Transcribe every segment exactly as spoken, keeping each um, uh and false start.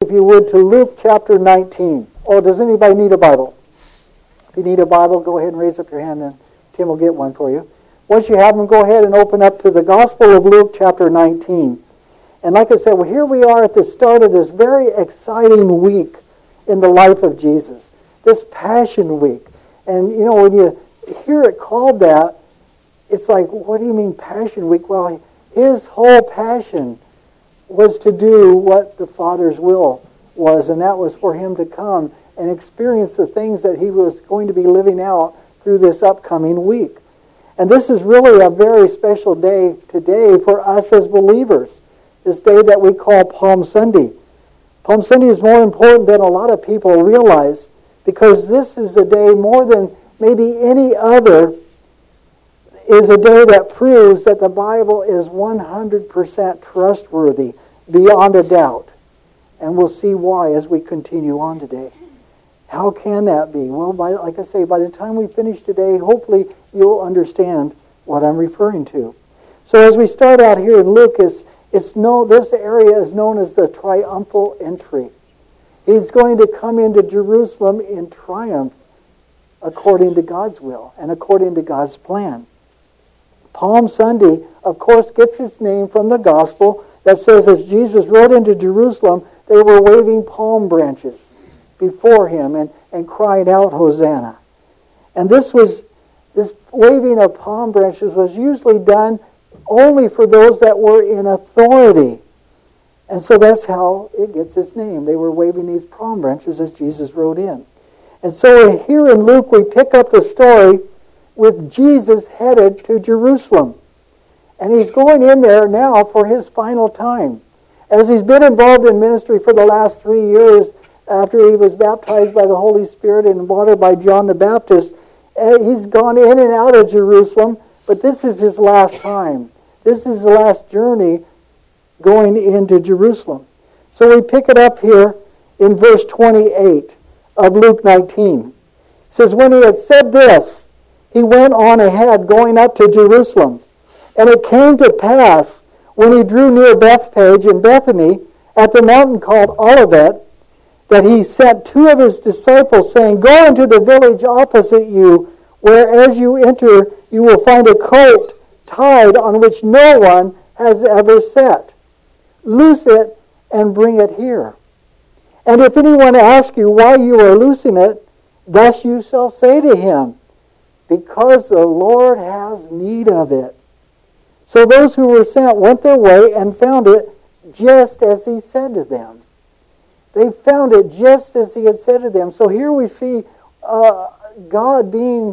if you would, to Luke chapter nineteen. Oh, does anybody need a Bible? If you need a Bible, go ahead and raise up your hand and Tim will get one for you. Once you have them, go ahead and open up to the Gospel of Luke chapter nineteen. And like I said, well, here we are at the start of this very exciting week in the life of Jesus. This Passion Week. And, you know, when you hear it called that, it's like, what do you mean Passion Week? Well, his whole passion was to do what the Father's will was, and that was for him to come and experience the things that he was going to be living out through this upcoming week. And this is really a very special day today for us as believers, this day that we call Palm Sunday. Palm Sunday is more important than a lot of people realize, because this is a day more than maybe any other is a day that proves that the Bible is one hundred percent trustworthy, beyond a doubt. And we'll see why as we continue on today. How can that be? Well, by, like I say, by the time we finish today, hopefully you'll understand what I'm referring to. So as we start out here in Luke, it's, it's known, this area is known as the triumphal entry. He's going to come into Jerusalem in triumph according to God's will and according to God's plan. Palm Sunday, of course, gets its name from the gospel that says as Jesus rode into Jerusalem, they were waving palm branches before him and, and crying out, Hosanna. And this was this waving of palm branches was usually done only for those that were in authority. And so that's how it gets its name. They were waving these palm branches as Jesus rode in. And so here in Luke we pick up the story with Jesus headed to Jerusalem. And he's going in there now for his final time. As he's been involved in ministry for the last three years after he was baptized by the Holy Spirit and watered by John the Baptist, he's gone in and out of Jerusalem, but this is his last time. This is the last journey going into Jerusalem. So we pick it up here in verse twenty-eight of Luke nineteen. It says, when he had said this, he went on ahead going up to Jerusalem. And it came to pass, when he drew near Bethphage and Bethany, at the mountain called Olivet, that he sent two of his disciples, saying, go into the village opposite you, where as you enter you will find a colt tied on which no one has ever sat. Loose it and bring it here. And if anyone asks you why you are loosing it, thus you shall say to him, because the Lord has need of it. So those who were sent went their way and found it just as he said to them. They found it just as he had said to them. So here we see uh, God being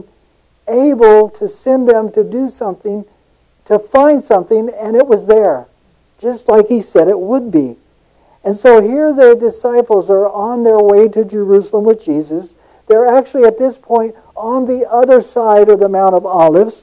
able to send them to do something, to find something, and it was there, just like he said it would be. And so here the disciples are on their way to Jerusalem with Jesus. They're actually at this point on the other side of the Mount of Olives.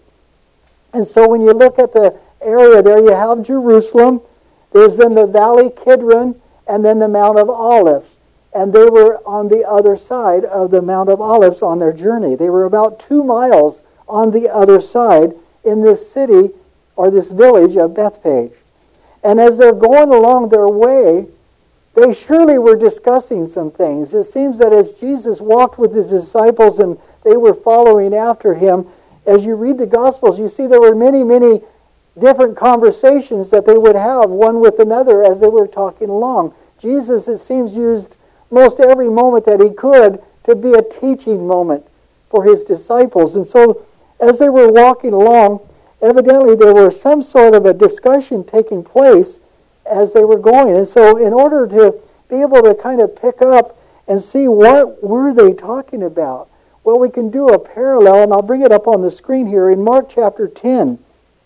And so when you look at the area there, you have Jerusalem. There's then the Valley Kidron, and then the Mount of Olives. And they were on the other side of the Mount of Olives on their journey. They were about two miles on the other side in this city, or this village of Bethphage. And as they're going along their way, they surely were discussing some things. It seems that as Jesus walked with his disciples and they were following after him, as you read the Gospels, you see there were many, many different conversations that they would have one with another as they were talking along. Jesus, it seems, used most every moment that he could to be a teaching moment for his disciples. And so as they were walking along, evidently there was some sort of a discussion taking place as they were going. And so in order to be able to kind of pick up and see what were they talking about, well, we can do a parallel, and I'll bring it up on the screen here. In Mark chapter ten,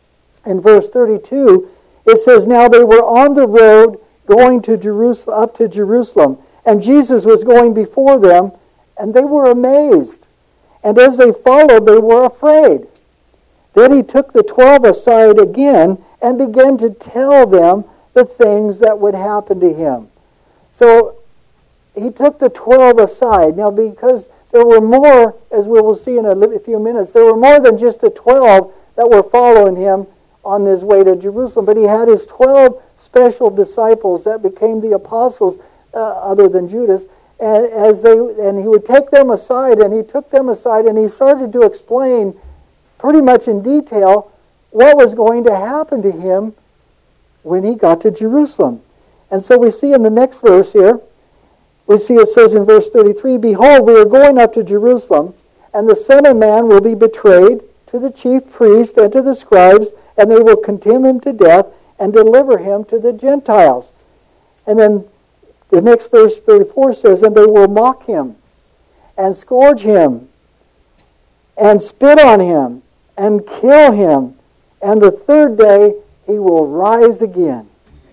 in verse thirty-two, it says, now they were on the road going to Jerusalem, up to Jerusalem, and Jesus was going before them, and they were amazed. And as they followed, they were afraid. Then he took the twelve aside again and began to tell them the things that would happen to him. So he took the twelve aside. Now, because there were more, as we will see in a few minutes, there were more than just the twelve that were following him on his way to Jerusalem. But he had his twelve special disciples that became the apostles, uh, other than Judas. And as they and he would take them aside, and he took them aside, and he started to explain pretty much in detail what was going to happen to him when he got to Jerusalem. And so we see in the next verse here, we see it says in verse thirty-three, "Behold, we are going up to Jerusalem, and the Son of Man will be betrayed to the chief priests and to the scribes, and they will condemn him to death and deliver him to the Gentiles." And then the next verse thirty-four says, "And they will mock him and scourge him and spit on him and kill him, and the third day he will rise again."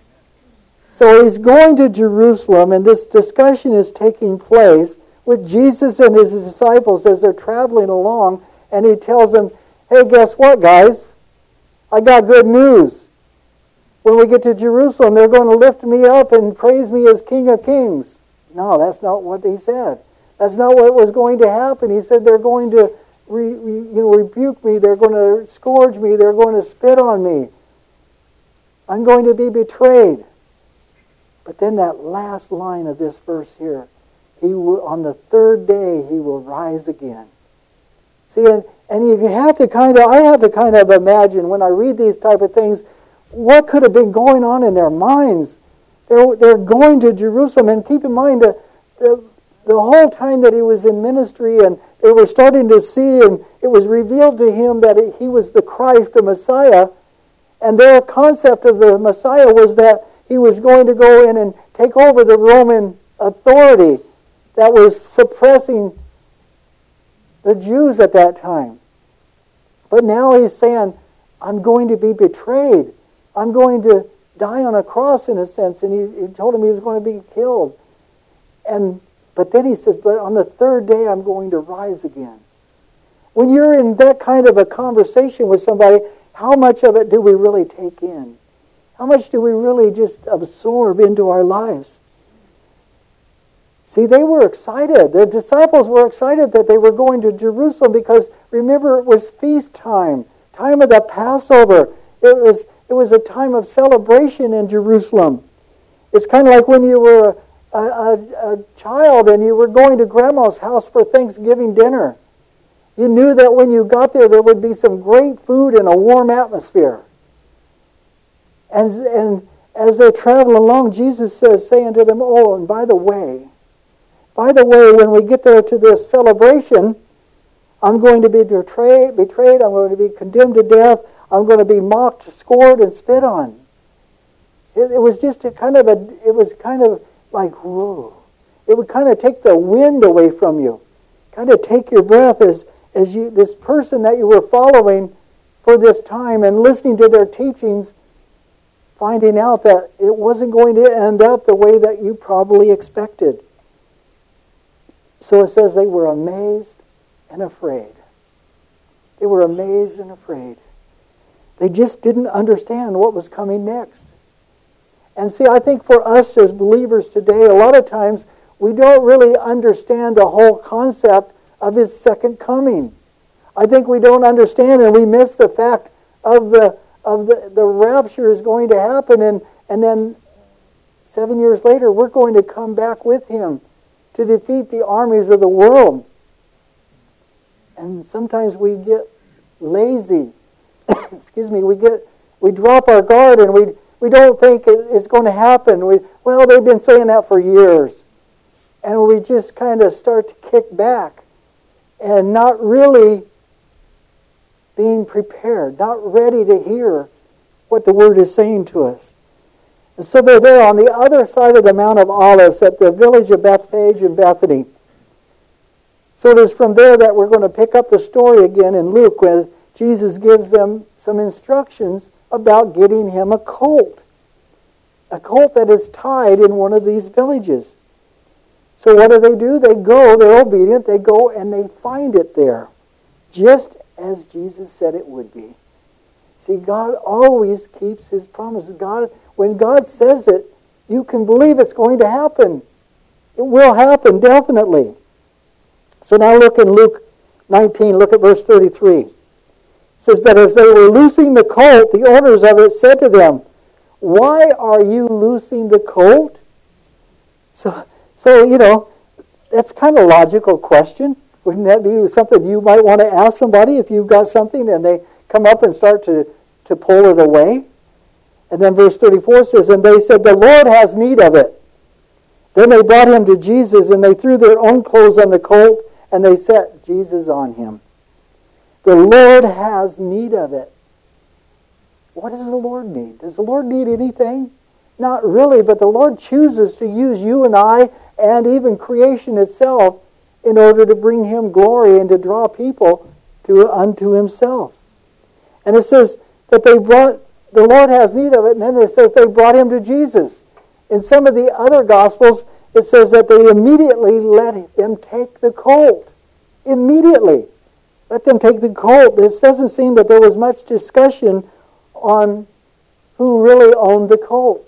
So he's going to Jerusalem, and this discussion is taking place with Jesus and his disciples as they're traveling along, and he tells them, "Hey, guess what, guys? I got good news. When we get to Jerusalem, they're going to lift me up and praise me as King of Kings." No, that's not what he said. That's not what was going to happen. He said they're going to re, re, you know, rebuke me. They're going to scourge me. They're going to spit on me. I'm going to be betrayed. But then that last line of this verse here, he will, on the third day he will rise again. See, and, and you have to kind of, I have to kind of imagine when I read these type of things, what could have been going on in their minds. They're, they're going to Jerusalem, and keep in mind that the, the whole time that he was in ministry, and they were starting to see, and it was revealed to him that he was the Christ, the Messiah, and their concept of the Messiah was that he was going to go in and take over the Roman authority that was suppressing the Jews at that time. But now he's saying, I'm going to be betrayed. I'm going to die on a cross in a sense. And he, he told him he was going to be killed. And but then he says, but on the third day I'm going to rise again. When you're in that kind of a conversation with somebody, how much of it do we really take in? How much do we really just absorb into our lives? See, they were excited. The disciples were excited that they were going to Jerusalem because, remember, it was feast time, time of the Passover. It was, it was a time of celebration in Jerusalem. It's kind of like when you were a, a, a child and you were going to Grandma's house for Thanksgiving dinner. You knew that when you got there, there would be some great food and a warm atmosphere. And, and as they're traveling along, Jesus says, saying to them, oh, and by the way, by the way, when we get there to this celebration, I'm going to be betrayed, betrayed, I'm going to be condemned to death, I'm going to be mocked, scored, and spit on. It, it was just a kind of a, it was kind of like, whoa. It would kind of take the wind away from you. Kind of take your breath as, as you, this person that you were following for this time and listening to their teachings, finding out that it wasn't going to end up the way that you probably expected. So it says they were amazed and afraid. They were amazed and afraid. They just didn't understand what was coming next. And see, I think for us as believers today, a lot of times we don't really understand the whole concept of His second coming. I think we don't understand, and we miss the fact of the of the, the rapture is going to happen, and, and then seven years later we're going to come back with Him to defeat the armies of the world. And sometimes we get lazy. Excuse me, we get we drop our guard and we we don't think it's going to happen. We well, they've been saying that for years. And we just kind of start to kick back and not really being prepared, not ready to hear what the Word is saying to us. And so they're there on the other side of the Mount of Olives at the village of Bethphage and Bethany. So it is from there that we're going to pick up the story again in Luke, where Jesus gives them some instructions about getting him a colt. A colt that is tied in one of these villages. So what do they do? They go, they're obedient, they go and they find it there. Just as Jesus said it would be. See, God always keeps His promises. God, when God says it, you can believe it's going to happen. It will happen, definitely. So now look in Luke nineteen, look at verse thirty-three. It says, but as they were loosing the colt, the owners of it said to them, why are you loosing the colt? So, so you know, that's kind of a logical question. Wouldn't that be something you might want to ask somebody if you've got something and they come up and start to, to pull it away? And then verse thirty-four says, and they said, the Lord has need of it. Then they brought him to Jesus, and they threw their own clothes on the colt, and they set Jesus on him. The Lord has need of it. What does the Lord need? Does the Lord need anything? Not really, but the Lord chooses to use you and I and even creation itself in order to bring him glory and to draw people to unto himself. And it says that they brought, the Lord has need of it, and then it says they brought him to Jesus. In some of the other Gospels, it says that they immediately let them take the colt. Immediately. Let them take the colt. This doesn't seem that there was much discussion on who really owned the colt.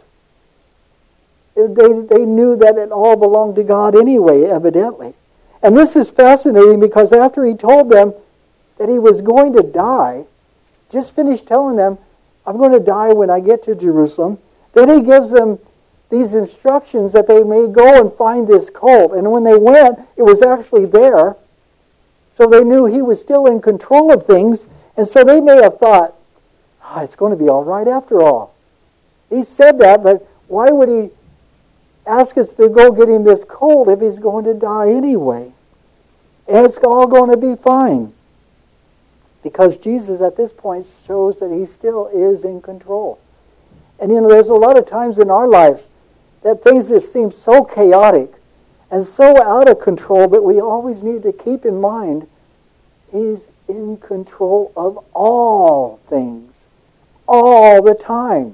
They, they knew that it all belonged to God anyway, evidently. And this is fascinating because after he told them that he was going to die, just finished telling them, I'm going to die when I get to Jerusalem, then he gives them these instructions that they may go and find this colt. And when they went, it was actually there. So they knew he was still in control of things. And so they may have thought, oh, it's going to be all right after all. He said that, but why would he ask us to go get him this colt if he's going to die anyway? It's all going to be fine. Because Jesus at this point shows that he still is in control. And you know, there's a lot of times in our lives that things just seem so chaotic and so out of control, but we always need to keep in mind he's in control of all things, all the time.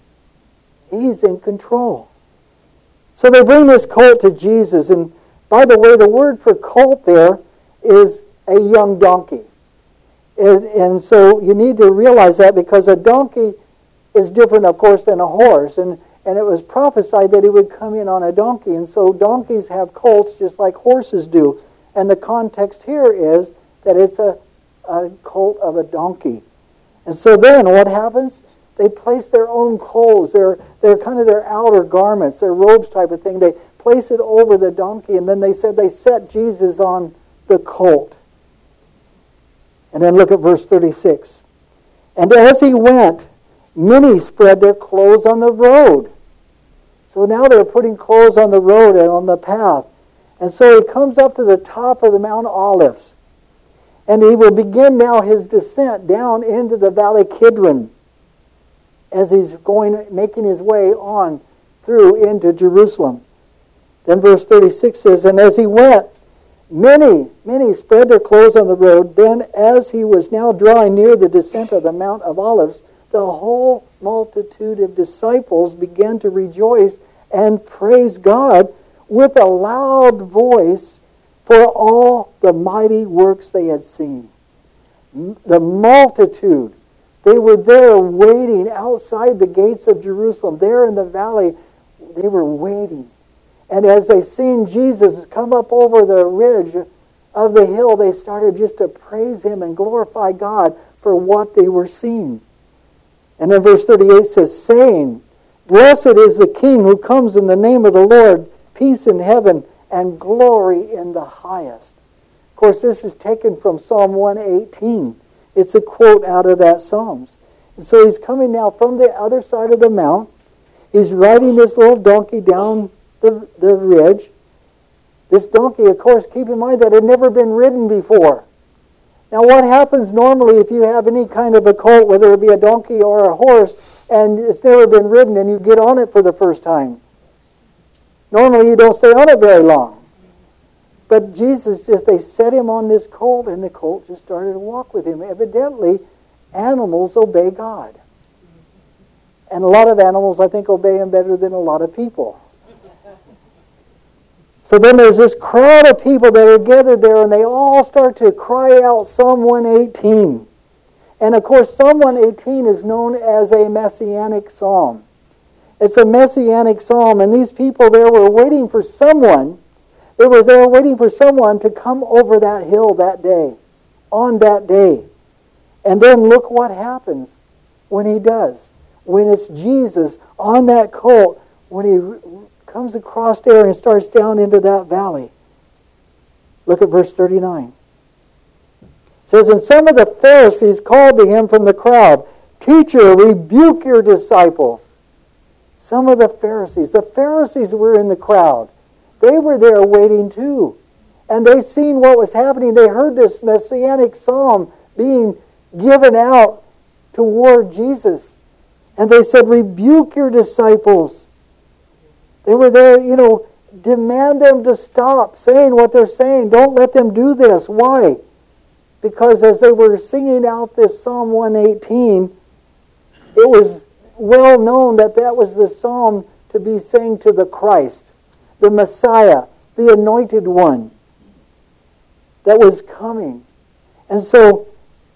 He's in control. So they bring this colt to Jesus, and by the way, the word for colt there is a young donkey. And, and so you need to realize that, because a donkey is different, of course, than a horse. And, and it was prophesied that he would come in on a donkey. And so donkeys have colts just like horses do. And the context here is that it's a, a colt of a donkey. And so then what happens? They place their own clothes. They're, they're kind of their outer garments, their robes type of thing. They place it over the donkey. And then they said they set Jesus on the colt. And then look at verse thirty-six. And as he went, many spread their clothes on the road. So now they're putting clothes on the road and on the path. And so he comes up to the top of the Mount Olives. And he will begin now his descent down into the Valley Kidron as he's going, making his way on through into Jerusalem. Then verse thirty-six says, and as he went, many, many spread their clothes on the road. Then as he was now drawing near the descent of the Mount of Olives, the whole multitude of disciples began to rejoice and praise God with a loud voice for all the mighty works they had seen. The multitude, they were there waiting outside the gates of Jerusalem. There in the valley, they were waiting. And as they seen Jesus come up over the ridge of the hill, they started just to praise him and glorify God for what they were seeing. And then verse thirty-eight says, saying, blessed is the King who comes in the name of the Lord, peace in heaven and glory in the highest. Of course, this is taken from Psalm one eighteen. It's a quote out of that Psalms. And so he's coming now from the other side of the mount. He's riding this little donkey down the, the ridge. This donkey, of course, keep in mind that had never been ridden before. Now what happens normally if you have any kind of a colt, whether it be a donkey or a horse, and it's never been ridden and you get on it for the first time? Normally you don't stay on it very long. But Jesus just, they set him on this colt and the colt just started to walk with him. Evidently, animals obey God. And a lot of animals, I think, obey him better than a lot of people. So then there's this crowd of people that are gathered there, and they all start to cry out Psalm one eighteen. And of course, Psalm one eighteen is known as a messianic psalm. It's a messianic psalm, and these people there were waiting for someone. They were there waiting for someone to come over that hill that day, on that day. And then look what happens when he does. When it's Jesus on that colt, when he comes across there and starts down into that valley. Look at verse thirty-nine. It says, and some of the Pharisees called to him from the crowd, Teacher, rebuke your disciples. Some of the Pharisees. The Pharisees were in the crowd. They were there waiting too. And they seen what was happening. They heard this messianic psalm being given out toward Jesus. And they said, rebuke your disciples. They were there, you know, demand them to stop saying what they're saying. Don't let them do this. Why? Because as they were singing out this Psalm one eighteen, it was well known that that was the psalm to be sang to the Christ, the Messiah, the Anointed One that was coming. And so,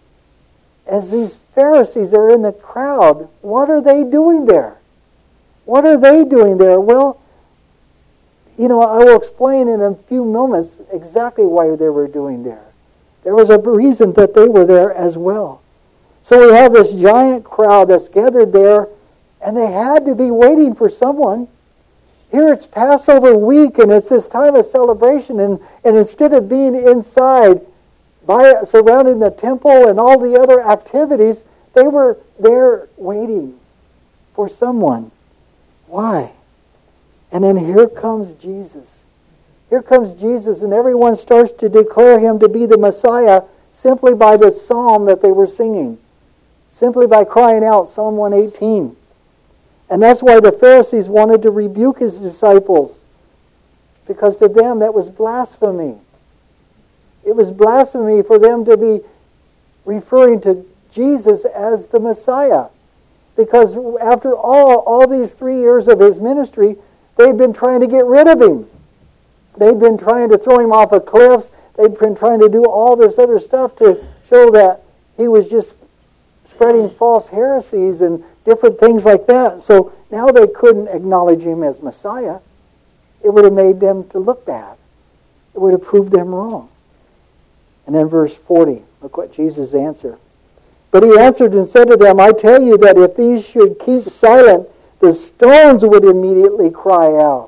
as these Pharisees are in the crowd, what are they doing there? What are they doing there? Well, you know, I will explain in a few moments exactly why they were doing there. There was a reason that they were there as well. So we have this giant crowd that's gathered there, and they had to be waiting for someone. Here it's Passover week, and it's this time of celebration, and, and instead of being inside, by surrounding the temple and all the other activities, they were there waiting for someone. Why? And then here comes Jesus. Here comes Jesus, and everyone starts to declare him to be the Messiah simply by the psalm that they were singing. Simply by crying out Psalm one eighteen. And that's why the Pharisees wanted to rebuke his disciples. Because to them that was blasphemy. It was blasphemy for them to be referring to Jesus as the Messiah. Because after all, all these three years of his ministry, they'd been trying to get rid of him. They'd been trying to throw him off of cliffs. They'd been trying to do all this other stuff to show that he was just spreading false heresies and different things like that. So now they couldn't acknowledge him as Messiah. It would have made them to look bad. It would have proved them wrong. And then verse forty, look what Jesus answered. But he answered and said to them, I tell you that if these should keep silent, the stones would immediately cry out.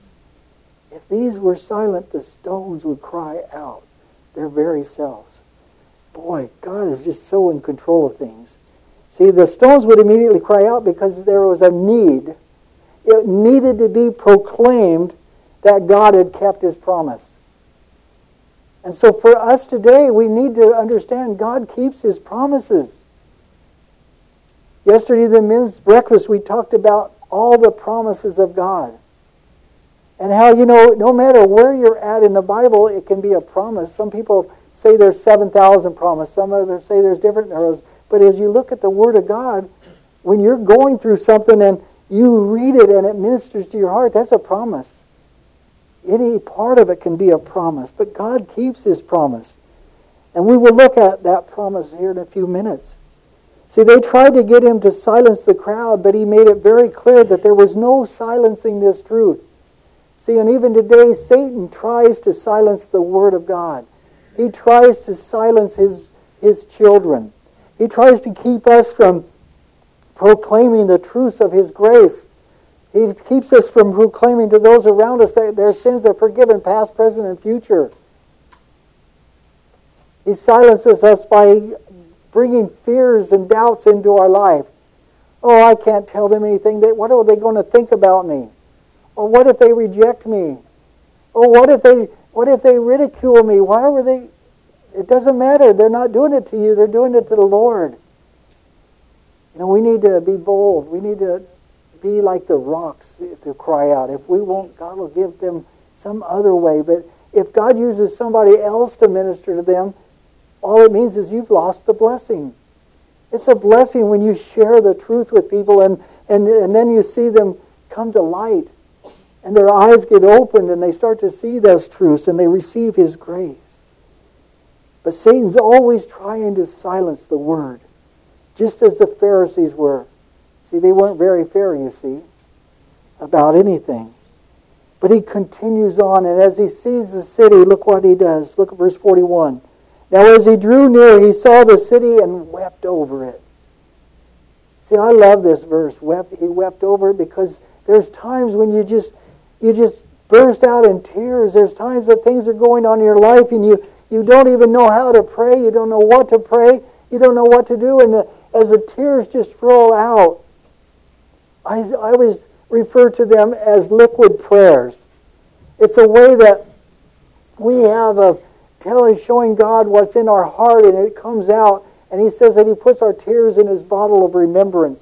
If these were silent, the stones would cry out their very selves. Boy, God is just so in control of things. See, the stones would immediately cry out because there was a need. It needed to be proclaimed that God had kept his promise. And so for us today, we need to understand God keeps his promises. Yesterday, the men's breakfast, we talked about all the promises of God. And how, you know, no matter where you're at in the Bible, it can be a promise. Some people say there's seven thousand promises. Some others say there's different arrows. But as you look at the Word of God, when you're going through something and you read it and it ministers to your heart, that's a promise. Any part of it can be a promise. But God keeps his promise. And we will look at that promise here in a few minutes. See, they tried to get him to silence the crowd, but he made it very clear that there was no silencing this truth. See, and even today, Satan tries to silence the Word of God. He tries to silence his, his children. He tries to keep us from proclaiming the truths of his grace. He keeps us from proclaiming to those around us that their sins are forgiven, past, present, and future. He silences us by bringing fears and doubts into our life. Oh, I can't tell them anything. What are they going to think about me? Or what if they reject me? Or what if they what if they ridicule me? Why are they? It doesn't matter. They're not doing it to you. They're doing it to the Lord. You know, we need to be bold. We need to be like the rocks to cry out. If we won't, God will give them some other way. But if God uses somebody else to minister to them, all it means is you've lost the blessing. It's a blessing when you share the truth with people and, and, and then you see them come to light. And their eyes get opened and they start to see those truths and they receive his grace. But Satan's always trying to silence the word, just as the Pharisees were. See, they weren't very fair, you see, about anything. But he continues on, and as he sees the city, look what he does. Look at verse forty-one. Now as he drew near, he saw the city and wept over it. See, I love this verse. Wept, he wept over it because there's times when you just, you just burst out in tears. There's times that things are going on in your life and you, you don't even know how to pray. You don't know what to pray. You don't know what to do. And the, as the tears just roll out, I, I always refer to them as liquid prayers. It's a way that we have of telling, showing God what's in our heart, and it comes out. And He says that He puts our tears in His bottle of remembrance.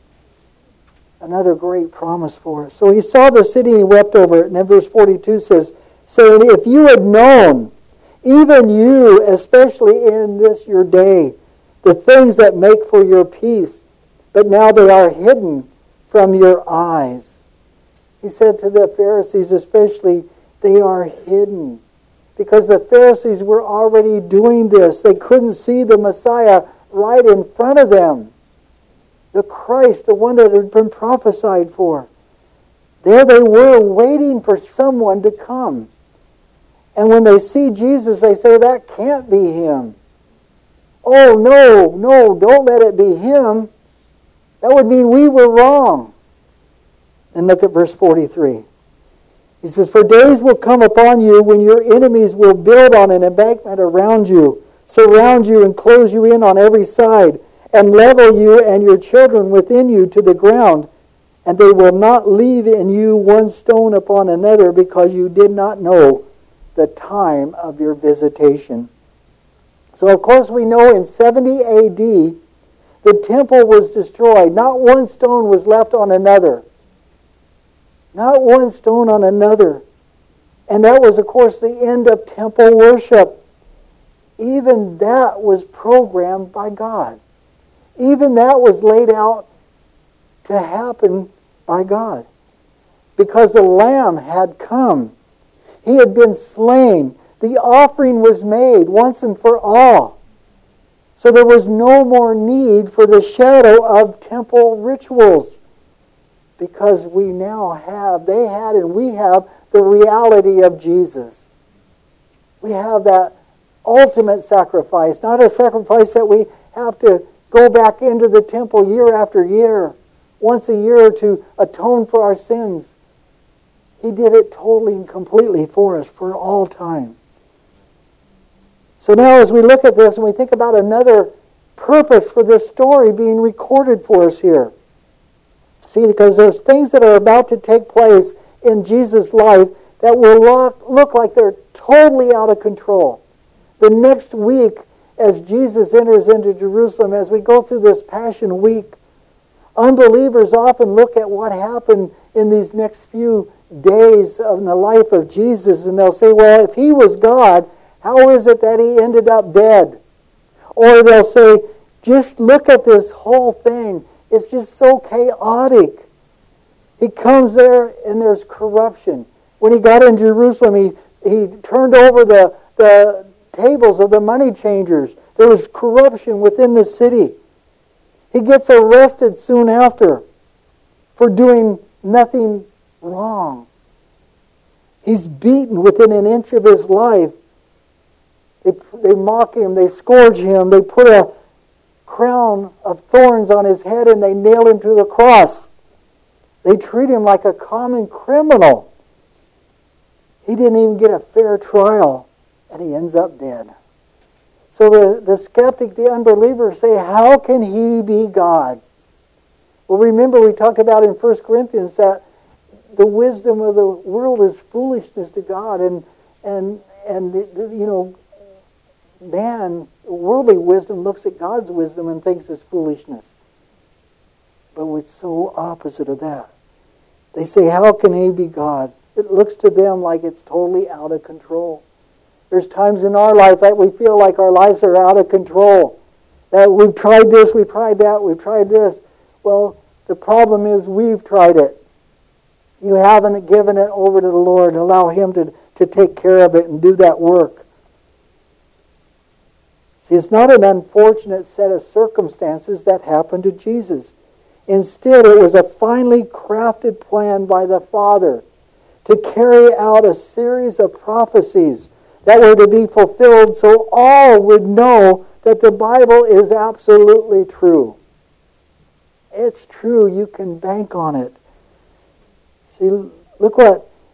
Another great promise for us. So He saw the city and He wept over it. And then verse forty-two says, saying, if you had known, even you, especially in this your day, the things that make for your peace, but now they are hidden from your eyes. He said to the Pharisees especially, they are hidden. Because the Pharisees were already doing this. They couldn't see the Messiah right in front of them. The Christ, the one that had been prophesied for. There they were waiting for someone to come. And when they see Jesus, they say, that can't be Him. Oh, no, no, don't let it be Him. That would mean we were wrong. And look at verse forty-three. He says, for days will come upon you when your enemies will build on an embankment around you, surround you and close you in on every side, and level you and your children within you to the ground, and they will not leave in you one stone upon another, because you did not know the time of your visitation. So of course we know in seventy A D the temple was destroyed. Not one stone was left on another. Not one stone on another. And that was, of course, the end of temple worship. Even that was programmed by God. Even that was laid out to happen by God. Because the Lamb had come. He had been slain. The offering was made once and for all. So there was no more need for the shadow of temple rituals. Because we now have, they had and we have the reality of Jesus. We have that ultimate sacrifice, not a sacrifice that we have to go back into the temple year after year, once a year to atone for our sins. He did it totally and completely for us for all time. So now as we look at this and we think about another purpose for this story being recorded for us here. See, because there's things that are about to take place in Jesus' life that will look, look like they're totally out of control. The next week, as Jesus enters into Jerusalem, as we go through this Passion Week, unbelievers often look at what happened in these next few days of the life of Jesus, and they'll say, well, if He was God, how is it that He ended up dead? Or they'll say, just look at this whole thing. It's just so chaotic. He comes there and there's corruption. When He got in Jerusalem, he, he turned over the, the tables of the money changers. There was corruption within the city. He gets arrested soon after for doing nothing wrong. He's beaten within an inch of his life. They, they mock Him, they scourge Him, they put a crown of thorns on His head and they nail Him to the cross. They treat Him like a common criminal. He didn't even get a fair trial and He ends up dead. So the, the skeptic, the unbeliever say, how can He be God? Well, remember we talked about in First Corinthians that the wisdom of the world is foolishness to God, and and and you know, man, worldly wisdom looks at God's wisdom and thinks it's foolishness. But it's so opposite of that. They say, how can He be God? It looks to them like it's totally out of control. There's times in our life that we feel like our lives are out of control. That we've tried this, we've tried that, we've tried this. Well, the problem is we've tried it. You haven't given it over to the Lord and allow Him to, to take care of it and do that work. See, it's not an unfortunate set of circumstances that happened to Jesus. Instead, it was a finely crafted plan by the Father to carry out a series of prophecies that were to be fulfilled so all would know that the Bible is absolutely true. It's true. You can bank on it. See, look what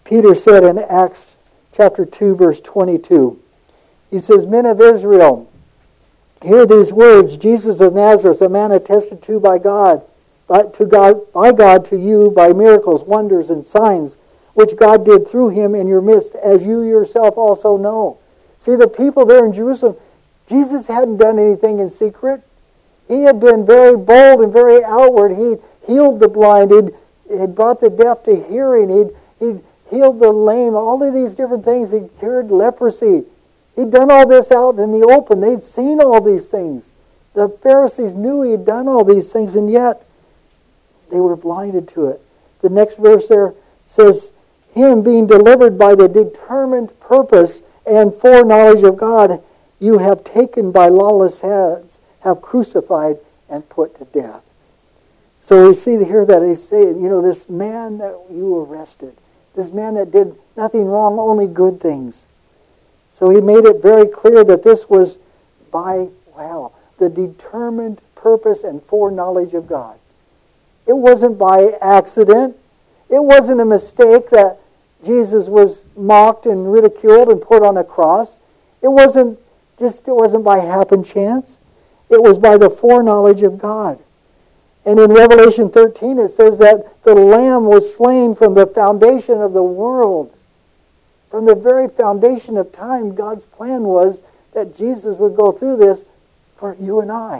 Peter said in Acts chapter two, verse twenty-two, he says, "Men of Israel, hear these words, Jesus of Nazareth, a man attested to by God, by, to God, by God to you by miracles, wonders, and signs, which God did through him in your midst, as you yourself also know." See, the people there in Jerusalem, Jesus hadn't done anything in secret. He had been very bold and very outward. He healed the blind. He'd, he'd brought the deaf to hearing. He'd, he'd healed the lame. All of these different things. He'd cured leprosy. He'd done all this out in the open. They'd seen all these things. The Pharisees knew he'd done all these things, and yet they were blinded to it. The next verse there says, "Him being delivered by the determined purpose and foreknowledge of God, you have taken by lawless hands, have crucified and put to death." So we see here that they say, you know, this man that you arrested, this man that did nothing wrong, only good things. So he made it very clear that this was by, wow, the determined purpose and foreknowledge of God. It wasn't by accident. It wasn't a mistake that Jesus was mocked and ridiculed and put on a cross. It wasn't just, it wasn't by happen chance. It was by the foreknowledge of God. And in Revelation thirteen it says that the Lamb was slain from the foundation of the world. From the very foundation of time, God's plan was that Jesus would go through this for you and I.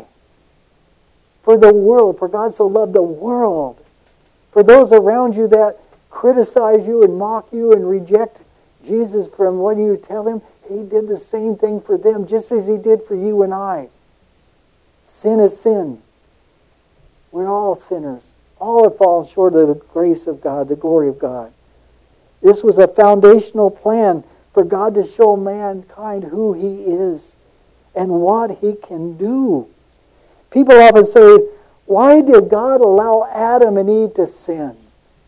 For the world, for God so loved the world. For those around you that criticize you and mock you and reject Jesus from what you tell him, he did the same thing for them, just as he did for you and I. Sin is sin. We're all sinners. All have fallen short of the grace of God, the glory of God. This was a foundational plan for God to show mankind who he is and what he can do. People often say, why did God allow Adam and Eve to sin?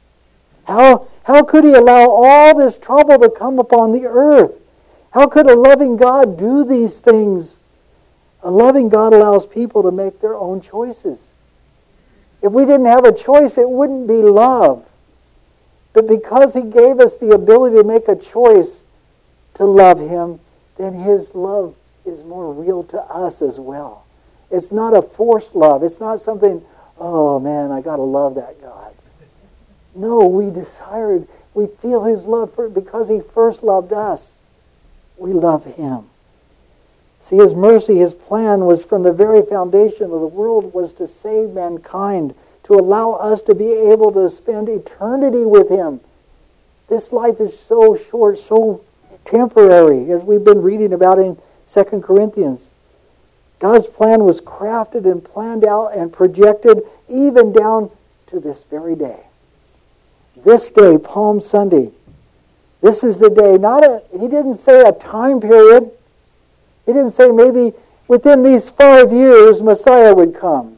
How, how could he allow all this trouble to come upon the earth? How could a loving God do these things? A loving God allows people to make their own choices. If we didn't have a choice, it wouldn't be love. But because he gave us the ability to make a choice to love him, then his love is more real to us as well. It's not a forced love. It's not something, oh man, I got to love that God. No, we desire it. We feel his love for because he first loved us. We love him. See, his mercy, his plan was from the very foundation of the world was to save mankind, to allow us to be able to spend eternity with him. This life is so short, so temporary, as we've been reading about in Second Corinthians. God's plan was crafted and planned out and projected even down to this very day. This day, Palm Sunday, this is the day. Not a, he didn't say a time period. He didn't say maybe within these five years Messiah would come.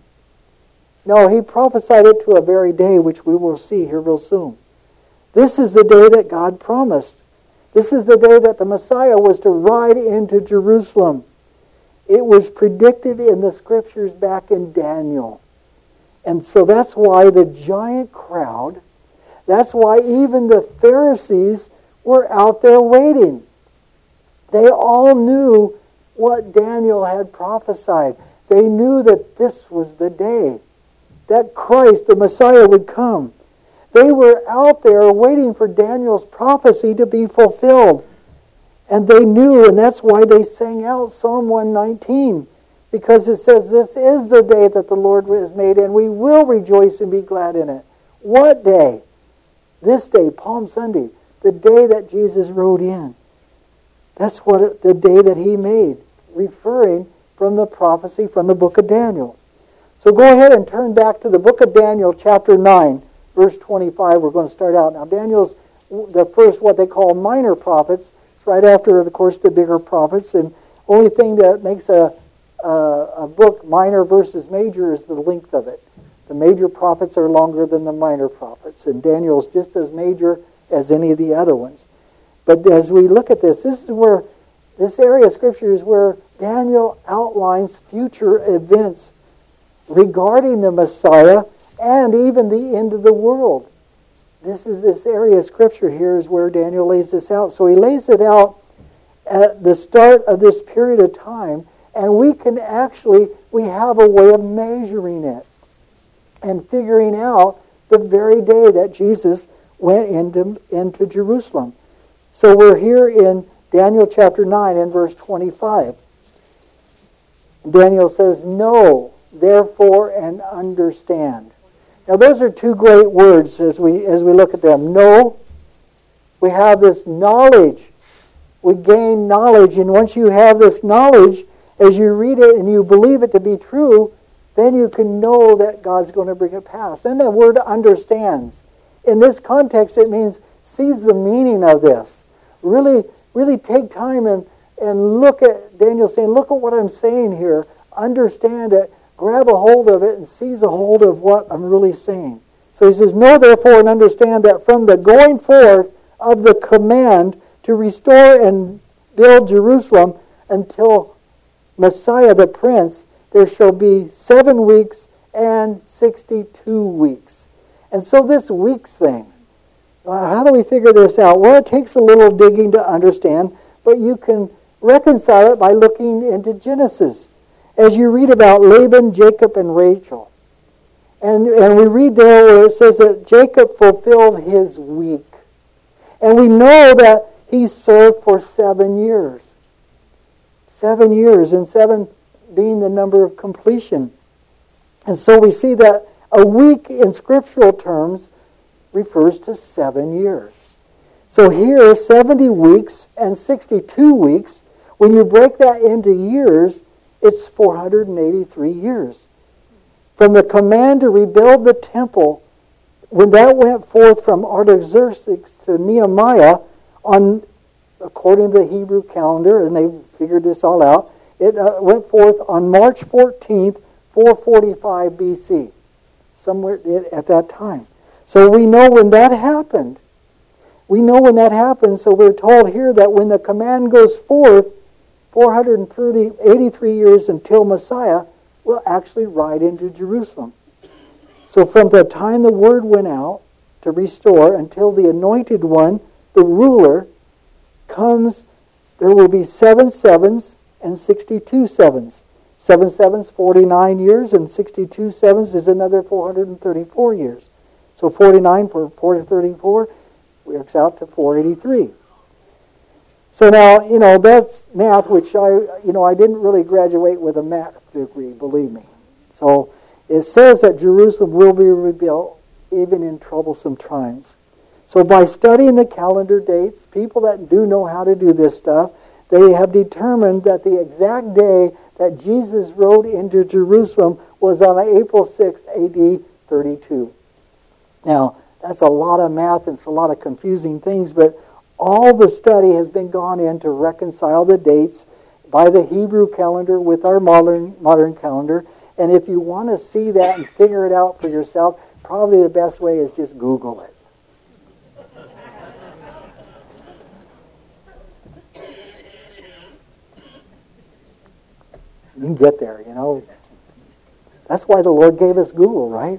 No, he prophesied it to a very day, which we will see here real soon. This is the day that God promised. This is the day that the Messiah was to ride into Jerusalem. It was predicted in the scriptures back in Daniel. And so that's why the giant crowd, that's why even the Pharisees were out there waiting. They all knew what Daniel had prophesied. They knew that this was the day that Christ, the Messiah, would come. They were out there waiting for Daniel's prophecy to be fulfilled. And they knew, and that's why they sang out Psalm one nineteen. Because it says, this is the day that the Lord has made, and we will rejoice and be glad in it. What day? This day, Palm Sunday, the day that Jesus rode in. That's what it, the day that he made, referring from the prophecy from the book of Daniel. So go ahead and turn back to the book of Daniel, chapter nine, verse twenty-five. We're going to start out. Now, Daniel's the first, what they call minor prophets. It's right after, of course, the bigger prophets. And only thing that makes a, a, a book minor versus major is the length of it. The major prophets are longer than the minor prophets. And Daniel's just as major as any of the other ones. But as we look at this, this is where, this area of Scripture is where Daniel outlines future events regarding the Messiah and even the end of the world. this is this area of Scripture here is where Daniel lays this out. So he lays it out at the start of this period of time, and we can actually, we have a way of measuring it and figuring out the very day that Jesus went into, into Jerusalem. So we're here in Daniel chapter nine and verse twenty-five. Daniel says, "Know, therefore, and understand." Now those are two great words as we as we look at them. Know, we have this knowledge. We gain knowledge, and once you have this knowledge, as you read it and you believe it to be true, then you can know that God's going to bring it past. Then the word understands. In this context, it means sees the meaning of this. Really, really take time and, and look at Daniel saying, look at what I'm saying here. Understand it. Grab a hold of it and seize a hold of what I'm really saying. So he says, "Know therefore and understand that from the going forth of the command to restore and build Jerusalem until Messiah the Prince, there shall be seven weeks and sixty-two weeks." And so this weeks thing, how do we figure this out? Well, it takes a little digging to understand, but you can reconcile it by looking into Genesis. As you read about Laban, Jacob, and Rachel. And, and we read there where it says that Jacob fulfilled his week. And we know that he served for seven years. Seven years, and seven being the number of completion. And so we see that a week in scriptural terms refers to seven years. So here, seventy weeks and sixty-two weeks, when you break that into years, it's four hundred eighty-three years. From the command to rebuild the temple, when that went forth from Artaxerxes to Nehemiah, on according to the Hebrew calendar, and they figured this all out, it uh, went forth on March fourteenth, four forty-five B C, somewhere at that time. So we know when that happened. We know when that happened, so we're told here that when the command goes forth, four hundred eighty-three years until Messiah will actually ride into Jerusalem. So from the time the word went out to restore until the anointed one, the ruler, comes, there will be seven sevens and sixty-two sevens. Seven sevens, forty-nine years, and sixty-two sevens is another four hundred thirty-four years. So forty-nine for four hundred thirty-four works out to four hundred eighty-three. So now, you know, that's math, which I, you know, I didn't really graduate with a math degree, believe me. So it says that Jerusalem will be rebuilt even in troublesome times. So by studying the calendar dates, people that do know how to do this stuff, they have determined that the exact day that Jesus rode into Jerusalem was on April sixth, A D thirty-two. Now, that's a lot of math and it's a lot of confusing things, but all the study has been gone in to reconcile the dates by the Hebrew calendar with our modern modern calendar. And if you want to see that and figure it out for yourself, probably the best way is just Google it. You can get there, you know. That's why the Lord gave us Google, right?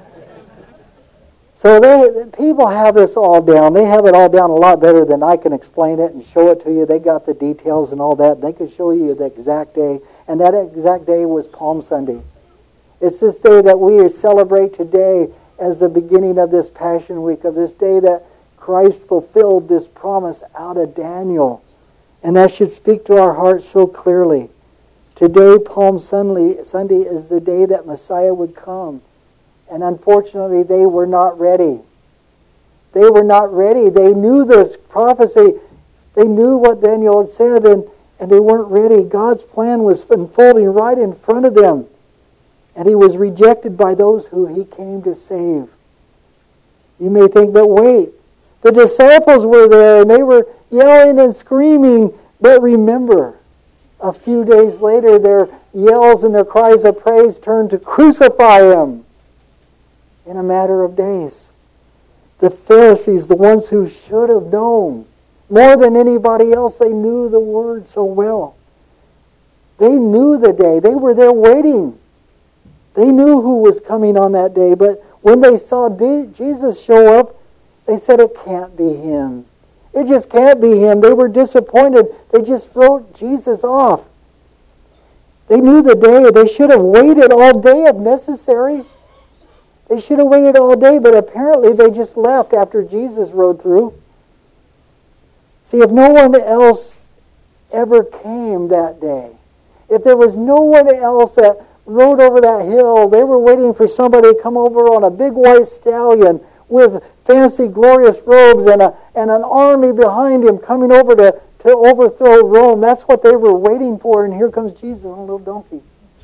So they people have this all down. They have it all down a lot better than I can explain it and show it to you. They got the details and all that. They can show you the exact day. And that exact day was Palm Sunday. It's this day that we celebrate today as the beginning of this Passion Week, of this day that Christ fulfilled this promise out of Daniel. And that should speak to our hearts so clearly. Today, Palm Sunday, Sunday is the day that Messiah would come. And unfortunately, they were not ready. They were not ready. They knew this prophecy. They knew what Daniel had said, and, and they weren't ready. God's plan was unfolding right in front of them. And he was rejected by those who he came to save. You may think, but wait. The disciples were there, and they were yelling and screaming. But remember, a few days later, their yells and their cries of praise turned to crucify him. In a matter of days. The Pharisees, the ones who should have known, more than anybody else, they knew the word so well. They knew the day. They were there waiting. They knew who was coming on that day, but when they saw Jesus show up, They said it can't be him. It just can't be him. They were disappointed. They just wrote Jesus off. They knew the day. They should have waited all day if necessary. They should have waited all day, but apparently they just left after Jesus rode through. See, if no one else ever came that day, if there was no one else that rode over that hill, they were waiting for somebody to come over on a big white stallion with fancy, glorious robes and, a, and an army behind him coming over to, to overthrow Rome. That's what they were waiting for, and here comes Jesus on a little donkey,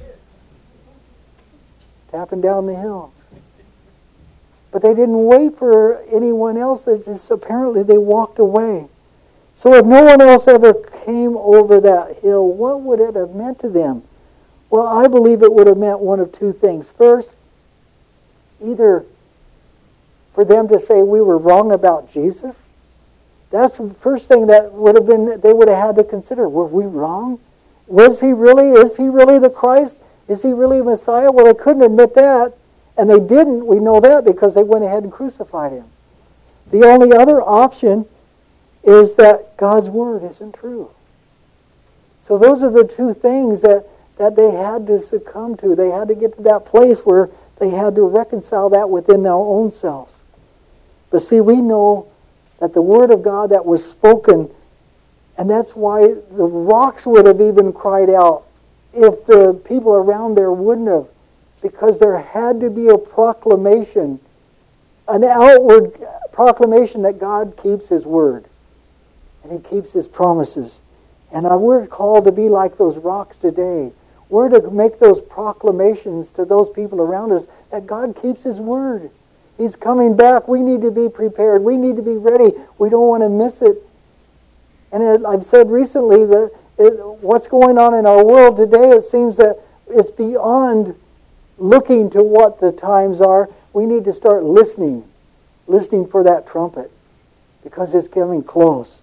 tapping down the hill. But they didn't wait for anyone else. They just, apparently they walked away. So if no one else ever came over that hill, what would it have meant to them? Well, I believe it would have meant one of two things. First, either for them to say we were wrong about Jesus. That's the first thing that would have been, they would have had to consider. Were we wrong? Was he really, is he really the Christ? Is he really the Messiah? Well, they couldn't admit that. And they didn't. We know that because they went ahead and crucified him. The only other option is that God's word isn't true. So those are the two things that, that they had to succumb to. They had to get to that place where they had to reconcile that within their own selves. But see, we know that the word of God that was spoken, and that's why the rocks would have even cried out if the people around there wouldn't have, because there had to be a proclamation, an outward proclamation that God keeps his word. And he keeps his promises. And we're called to be like those rocks today. We're to make those proclamations to those people around us that God keeps his word. He's coming back. We need to be prepared. We need to be ready. We don't want to miss it. And it, I've said recently that it, what's going on in our world today, it seems that it's beyond looking to what the times are. We need to start listening. Listening for that trumpet. Because it's coming close.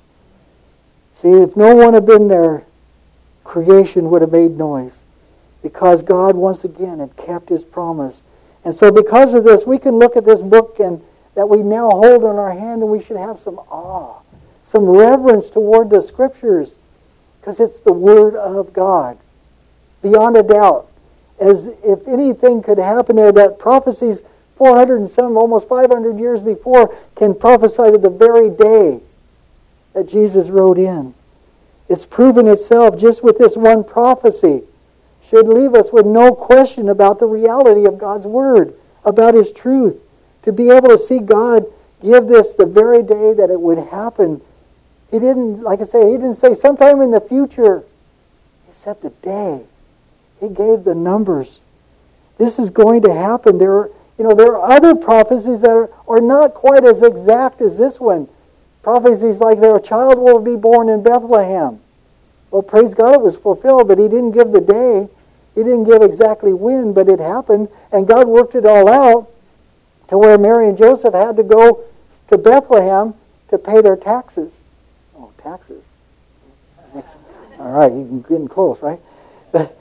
See, if no one had been there, creation would have made noise. Because God, once again, had kept his promise. And so because of this, we can look at this book and that we now hold in our hand, and we should have some awe, some reverence toward the Scriptures. Because it's the Word of God. Beyond a doubt. As if anything could happen there, that prophecies four hundred and some, almost five hundred years before, can prophesy to the very day that Jesus rode in. It's proven itself just with this one prophecy. Should leave us with no question about the reality of God's Word, about his truth. To be able to see God give this the very day that it would happen. He didn't, like I say, he didn't say sometime in the future. He said the day. He gave the numbers. This is going to happen. There are, you know, there are other prophecies that are, are not quite as exact as this one. Prophecies like that a child will be born in Bethlehem. Well, praise God, it was fulfilled, but he didn't give the day. He didn't give exactly when, but it happened. And God worked it all out to where Mary and Joseph had to go to Bethlehem to pay their taxes. Oh, taxes. Next. All right, you're getting close, right? But,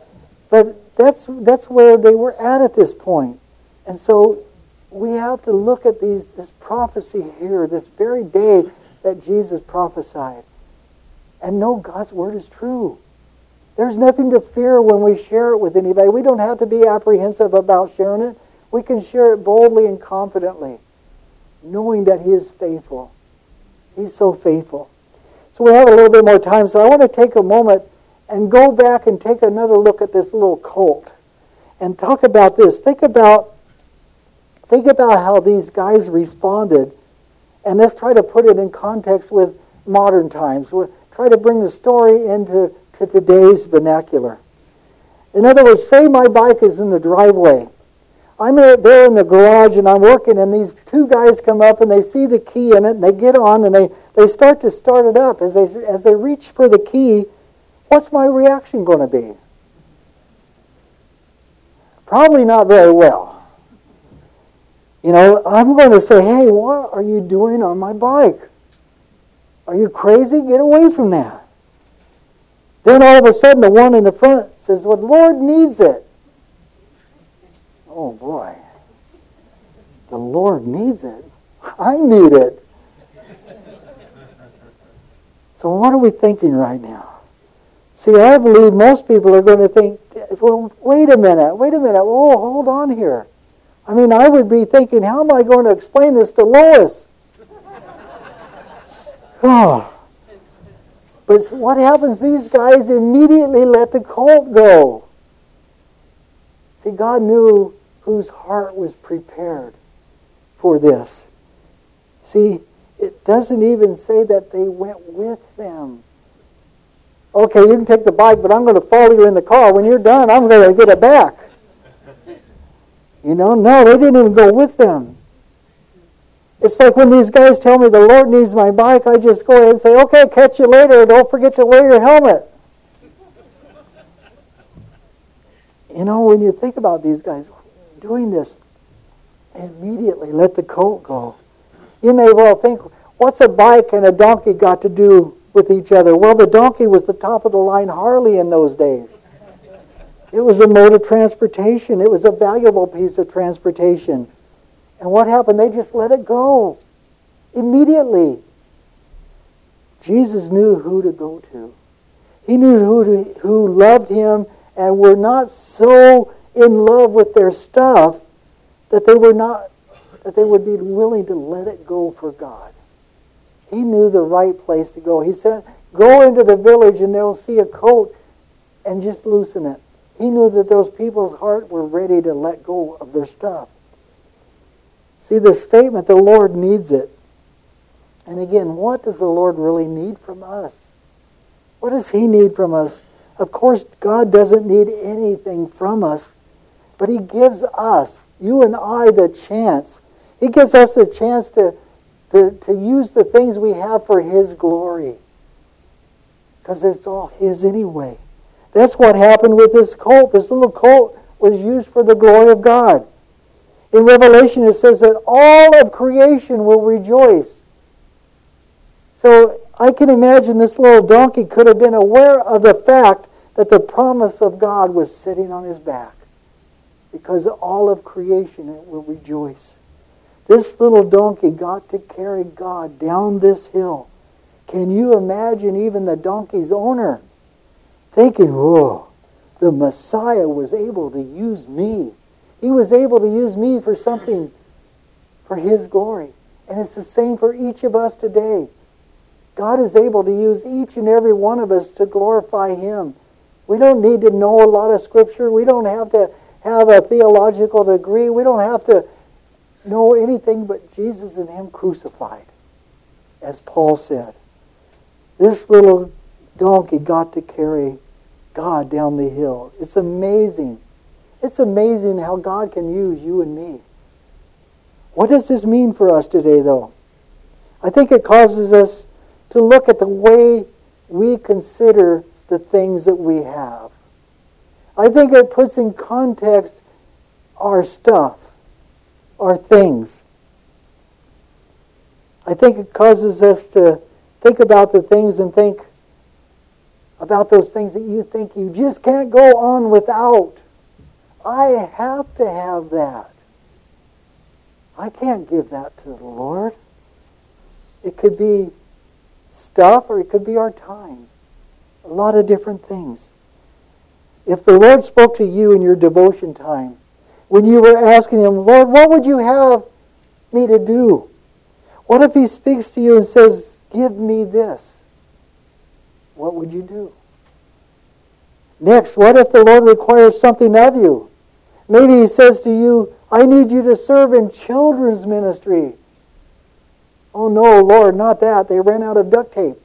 but that's, that's where they were at at this point. And so we have to look at these this prophecy here, this very day that Jesus prophesied, and know God's word is true. There's nothing to fear when we share it with anybody. We don't have to be apprehensive about sharing it. We can share it boldly and confidently, knowing that he is faithful. He's so faithful. So we have a little bit more time, so I want to take a moment and go back and take another look at this little colt and talk about this. Think about Think about how these guys responded, and let's try to put it in context with modern times. We'll try to bring the story into to today's vernacular. In other words, say my bike is in the driveway. I'm there in the garage and I'm working, and these two guys come up and they see the key in it, and they get on and they, they start to start it up. As they, as they reach for the key, what's my reaction going to be? Probably not very well. You know, I'm going to say, hey, what are you doing on my bike? Are you crazy? Get away from that. Then all of a sudden, the one in the front says, well, the Lord needs it. Oh, boy. The Lord needs it. I need it. So what are we thinking right now? See, I believe most people are going to think, well, wait a minute, wait a minute, oh, hold on here. I mean, I would be thinking, how am I going to explain this to Lois? Oh. But what happens? These guys immediately let the colt go. See, God knew whose heart was prepared for this. See, it doesn't even say that they went with them. Okay, you can take the bike, but I'm going to follow you in the car. When you're done, I'm going to get it back. You know, no, they didn't even go with them. It's like when these guys tell me the Lord needs my bike, I just go ahead and say, okay, catch you later. Don't forget to wear your helmet. You know, when you think about these guys doing this, immediately let the colt go. You may well think, what's a bike and a donkey got to do with each other? Well, the donkey was the top of the line Harley in those days. It was a mode of transportation. It was a valuable piece of transportation. And what happened? They just let it go immediately. Jesus knew who to go to. He knew who to, who loved him and were not so in love with their stuff that they were not that they would be willing to let it go for God. He knew the right place to go. He said, go into the village and they'll see a coat and just loosen it. He knew that those people's heart were ready to let go of their stuff. See, the statement, the Lord needs it. And again, what does the Lord really need from us? What does He need from us? Of course, God doesn't need anything from us, but He gives us, you and I, the chance. He gives us the chance to, to, to use the things we have for His glory. Because it's all His anyway. That's what happened with this colt. This little colt was used for the glory of God. In Revelation it says that all of creation will rejoice. So I can imagine this little donkey could have been aware of the fact that the promise of God was sitting on his back. Because all of creation will rejoice. This little donkey got to carry God down this hill. Can you imagine even the donkey's owner thinking, whoa, the Messiah was able to use me. He was able to use me for something for His glory. And it's the same for each of us today. God is able to use each and every one of us to glorify Him. We don't need to know a lot of Scripture. We don't have to have a theological degree. We don't have to know anything but Jesus and Him crucified, as Paul said. This little donkey got to carry God down the hill. It's amazing. It's amazing how God can use you and me. What does this mean for us today, though? I think it causes us to look at the way we consider the things that we have. I think it puts in context our stuff, our things. I think it causes us to think about the things and think about those things that you think you just can't go on without. I have to have that. I can't give that to the Lord. It could be stuff or it could be our time. A lot of different things. If the Lord spoke to you in your devotion time, when you were asking Him, Lord, what would you have me to do? What if He speaks to you and says, give me this? What would you do? Next, what if the Lord requires something of you? Maybe He says to you, I need you to serve in children's ministry. Oh no, Lord, not that. They ran out of duct tape.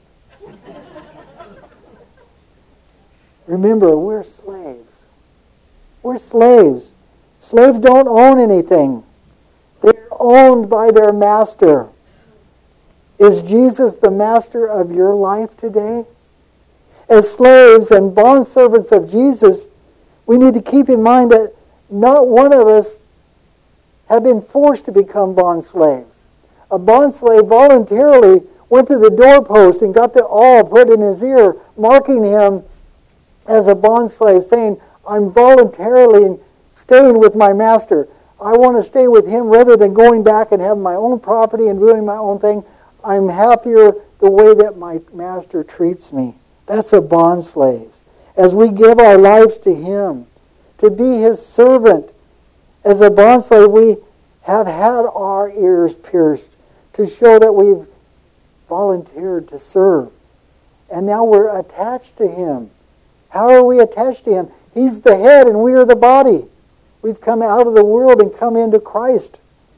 Remember, we're slaves. We're slaves. Slaves don't own anything. They're owned by their master. Is Jesus the master of your life today? As slaves and bondservants of Jesus, we need to keep in mind that not one of us have been forced to become bond slaves. A bond slave voluntarily went to the doorpost and got the awl put in his ear, marking him as a bond slave, saying, I'm voluntarily staying with my master. I want to stay with Him rather than going back and having my own property and doing my own thing. I'm happier the way that my master treats me. That's a bond slave. As we give our lives to Him, to be His servant, as a bond slave, we have had our ears pierced to show that we've volunteered to serve. And now we're attached to Him. How are we attached to Him? He's the head and we are the body. We've come out of the world and come into Christ.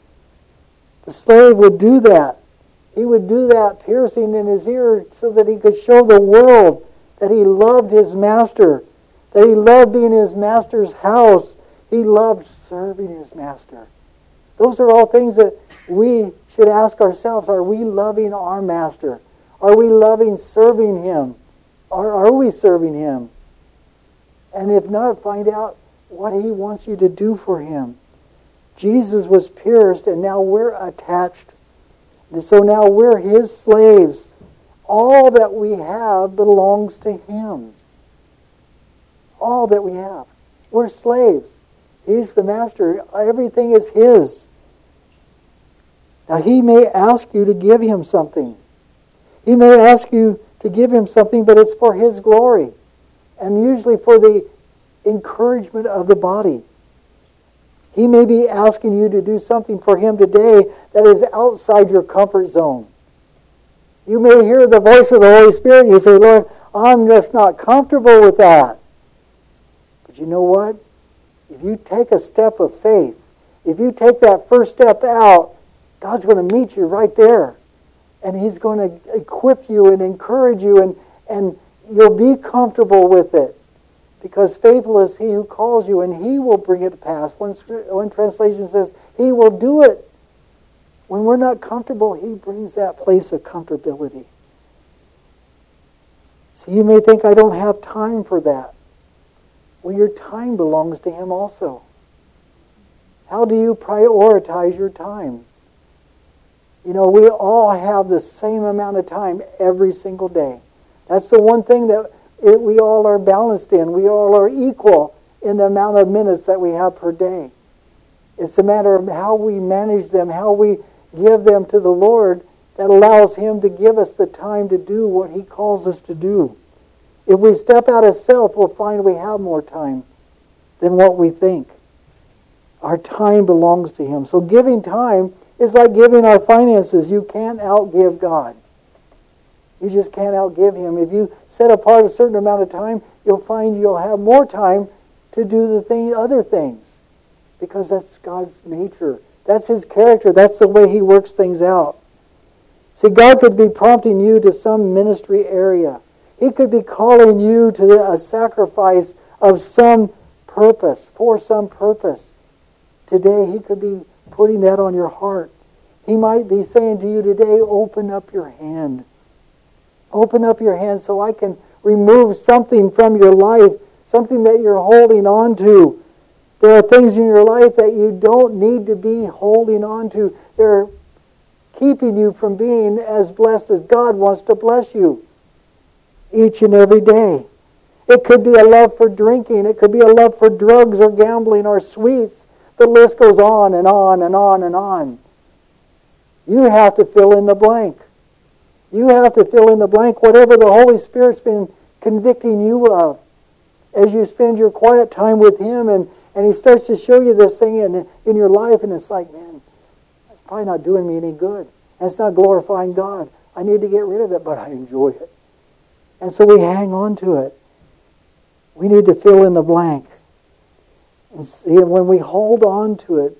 The slave would do that. He would do that piercing in his ear so that he could show the world that he loved his master, that he loved being in his master's house. He loved serving his master. Those are all things that we should ask ourselves. Are we loving our master? Are we loving serving him? Or are we serving him? And if not, find out what he wants you to do for him. Jesus was pierced and now we're attached. And so now we're his slaves. All that we have belongs to him. All that we have. We're slaves. He's the master. Everything is his. Now he may ask you to give him something. He may ask you to give him something, but it's for his glory. And usually for the encouragement of the body. He may be asking you to do something for him today that is outside your comfort zone. You may hear the voice of the Holy Spirit and you say, Lord, I'm just not comfortable with that. But you know what? If you take a step of faith, if you take that first step out, God's going to meet you right there. And He's going to equip you and encourage you, and, and you'll be comfortable with it. Because faithful is He who calls you, and He will bring it to pass. One, one translation says, He will do it. When we're not comfortable, He brings that place of comfortability. So you may think, I don't have time for that. Well, your time belongs to Him also. How do you prioritize your time? You know, we all have the same amount of time every single day. That's the one thing that it, we all are balanced in. We all are equal in the amount of minutes that we have per day. It's a matter of how we manage them, how we give them to the Lord that allows Him to give us the time to do what He calls us to do. If we step out of self, we'll find we have more time than what we think. Our time belongs to Him. So giving time is like giving our finances. You can't outgive God. You just can't outgive Him. If you set apart a certain amount of time, you'll find you'll have more time to do the thing, other things. Because that's God's nature. That's His character. That's the way He works things out. See, God could be prompting you to some ministry area. He could be calling you to a sacrifice of some purpose, for some purpose. Today, He could be putting that on your heart. He might be saying to you today, open up your hand. Open up your hand so I can remove something from your life, something that you're holding on to. There are things in your life that you don't need to be holding on to. They're keeping you from being as blessed as God wants to bless you each and every day. It could be a love for drinking. It could be a love for drugs or gambling or sweets. The list goes on and on and on and on. You have to fill in the blank. You have to fill in the blank, whatever the Holy Spirit's been convicting you of. As you spend your quiet time with Him and, and He starts to show you this thing in, in your life, and it's like, man, that's probably not doing me any good. And it's not glorifying God. I need to get rid of it, but I enjoy it. And so we hang on to it. We need to fill in the blank. And see, when we hold on to it,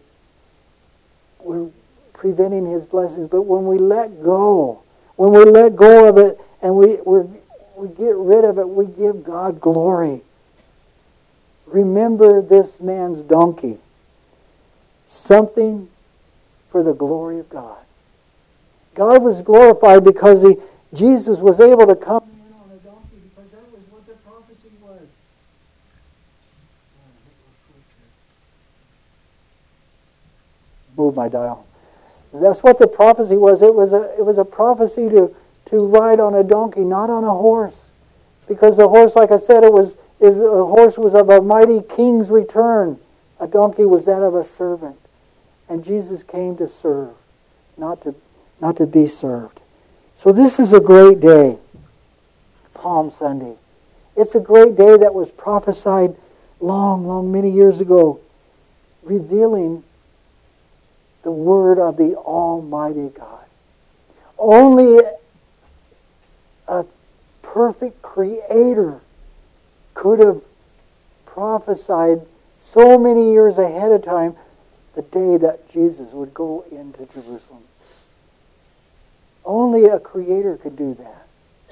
we're preventing His blessings. But when we let go, when we let go of it and we we're, we get rid of it, we give God glory. Remember this man's donkey. Something for the glory of God. God was glorified because he, Jesus was able to come in on a donkey because that was what the prophecy was. Move my dial. That's what the prophecy was. It was a it was a prophecy to, to ride on a donkey, not on a horse. Because the horse, like I said, it was is a horse was of a mighty king's return. A donkey was that of a servant. And Jesus came to serve, not to, not to be served. So this is a great day, Palm Sunday. It's a great day that was prophesied long, long, many years ago, revealing the Word of the Almighty God. Only a perfect Creator could have prophesied so many years ahead of time the day that Jesus would go into Jerusalem. Only a Creator could do that.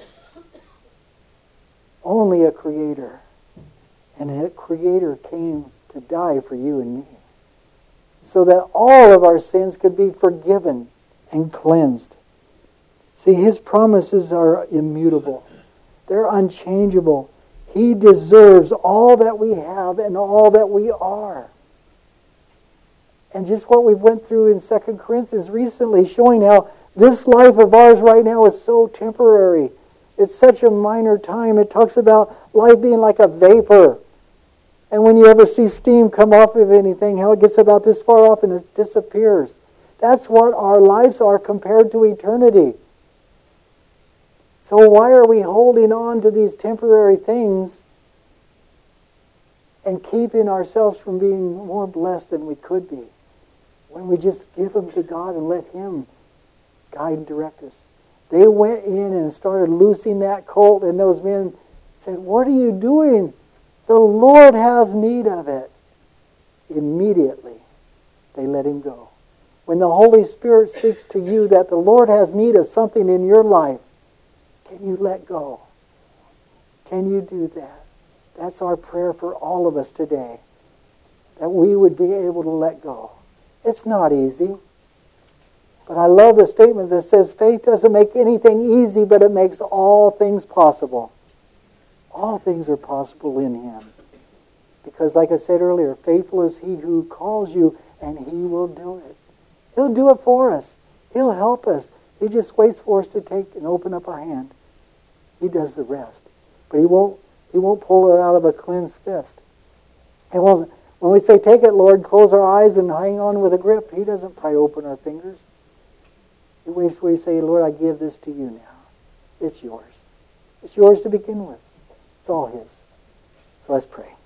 Only a Creator. And that Creator came to die for you and me, so that all of our sins could be forgiven and cleansed. See, His promises are immutable. They're unchangeable. He deserves all that we have and all that we are. And just what we went through in Second Corinthians recently, showing how this life of ours right now is so temporary. It's such a minor time. It talks about life being like a vapor. And when you ever see steam come off of anything, how it gets about this far off and it disappears. That's what our lives are compared to eternity. So why are we holding on to these temporary things and keeping ourselves from being more blessed than we could be, when we just give them to God and let Him guide and direct us? They went in and started loosing that colt, and those men said, "What are you doing? The Lord has need of it." Immediately, they let him go. When the Holy Spirit speaks to you that the Lord has need of something in your life, can you let go? Can you do that? That's our prayer for all of us today, that we would be able to let go. It's not easy. But I love the statement that says faith doesn't make anything easy, but it makes all things possible. All things are possible in Him. Because like I said earlier, faithful is He who calls you, and He will do it. He'll do it for us. He'll help us. He just waits for us to take and open up our hand. He does the rest. But He won't, He won't pull it out of a cleansed fist. And when we say, "Take it, Lord," close our eyes and hang on with a grip, He doesn't pry open our fingers. He waits where you say, "Lord, I give this to you now. It's yours. It's yours to begin with. It's all His." So let's pray.